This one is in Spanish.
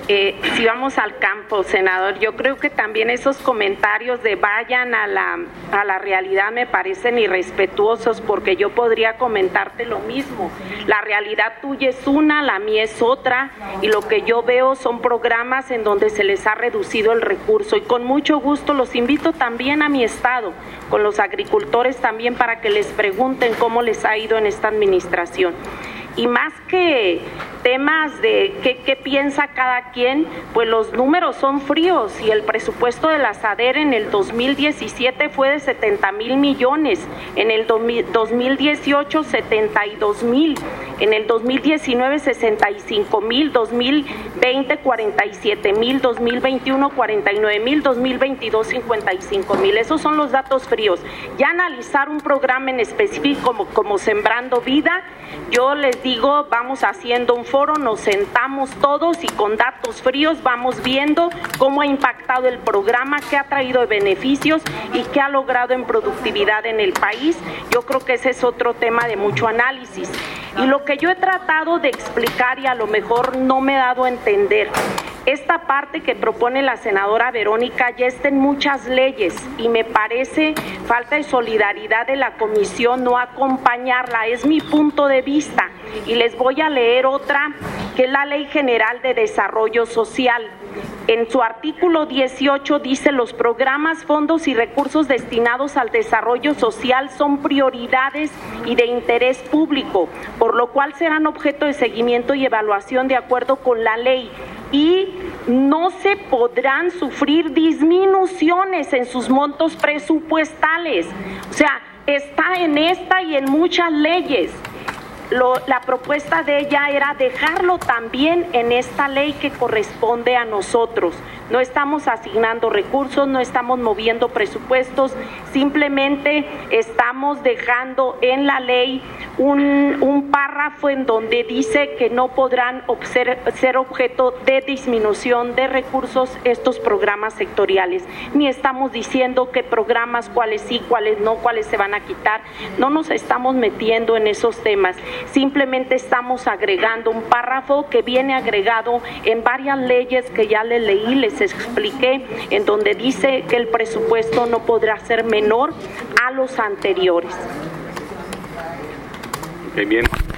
Si vamos al campo, senador, yo creo que también esos comentarios de vayan a la realidad me parecen irrespetuosos, porque yo podría comentarte lo mismo. La realidad tuya es una, la mía es otra, y lo que yo veo son programas en donde se les ha reducido el recurso, y con mucho gusto los invito también a mi estado, con los agricultores también, para que les pregunten cómo les ha ido en esta administración. Y más que temas de qué piensa cada quien, pues los números son fríos, y el presupuesto de la SADER en el 2017 fue de 70,000 millones, en el 2018 72,000, en el 2019 65,000, 2020 47,000, 2021 49,000, 2022 55,000. Esos son los datos fríos. Ya analizar un programa en específico como Sembrando Vida, yo les digo, vamos haciendo un foro, nos sentamos todos y con datos fríos vamos viendo cómo ha impactado el programa, qué ha traído de beneficios y qué ha logrado en productividad en el país. Yo creo que ese es otro tema de mucho análisis. Y lo que yo he tratado de explicar, y a lo mejor no me he dado a entender, esta parte que propone la senadora Verónica ya está en muchas leyes, y me parece falta de solidaridad de la comisión no acompañarla. Es mi punto de vista, y les voy a leer otra, que es la Ley General de Desarrollo Social. En su artículo 18 dice: los programas, fondos y recursos destinados al desarrollo social son prioridades y de interés público, por lo cual serán objeto de seguimiento y evaluación de acuerdo con la ley, y no se podrán sufrir disminuciones en sus montos presupuestales. O sea, está en esta y en muchas leyes. La propuesta de ella era dejarlo también en esta ley que corresponde a nosotros. No estamos asignando recursos, no estamos moviendo presupuestos, simplemente estamos dejando en la ley un párrafo en donde dice que no podrán ser objeto de disminución de recursos estos programas sectoriales. Ni estamos diciendo qué programas, cuáles sí, cuáles no, cuáles se van a quitar. No nos estamos metiendo en esos temas. Simplemente estamos agregando un párrafo que viene agregado en varias leyes que ya les leí, les expliqué, en donde dice que el presupuesto no podrá ser menor a los anteriores. Bien.